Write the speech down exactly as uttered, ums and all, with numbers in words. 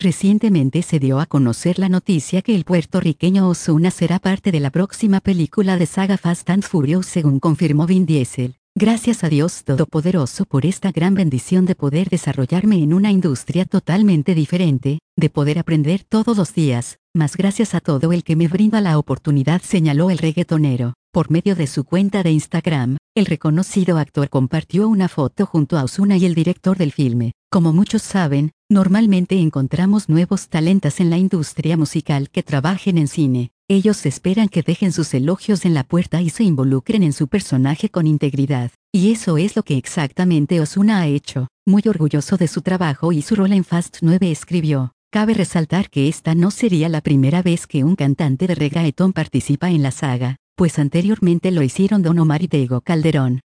Recientemente se dio a conocer la noticia que el puertorriqueño Ozuna será parte de la próxima película de saga Fast and Furious, según confirmó Vin Diesel. Gracias a Dios Todopoderoso por esta gran bendición de poder desarrollarme en una industria totalmente diferente, de poder aprender todos los días, más gracias a todo el que me brinda la oportunidad, señaló el reggaetonero. Por medio de su cuenta de Instagram, el reconocido actor compartió una foto junto a Ozuna y el director del filme. Como muchos saben, normalmente encontramos nuevos talentos en la industria musical que trabajen en cine. Ellos esperan que dejen sus elogios en la puerta y se involucren en su personaje con integridad. Y eso es lo que exactamente Ozuna ha hecho. Muy orgulloso de su trabajo y su rol en Fast nueve, escribió. Cabe resaltar que esta no sería la primera vez que un cantante de reggaetón participa en la saga, pues anteriormente lo hicieron Don Omar y Tego Calderón.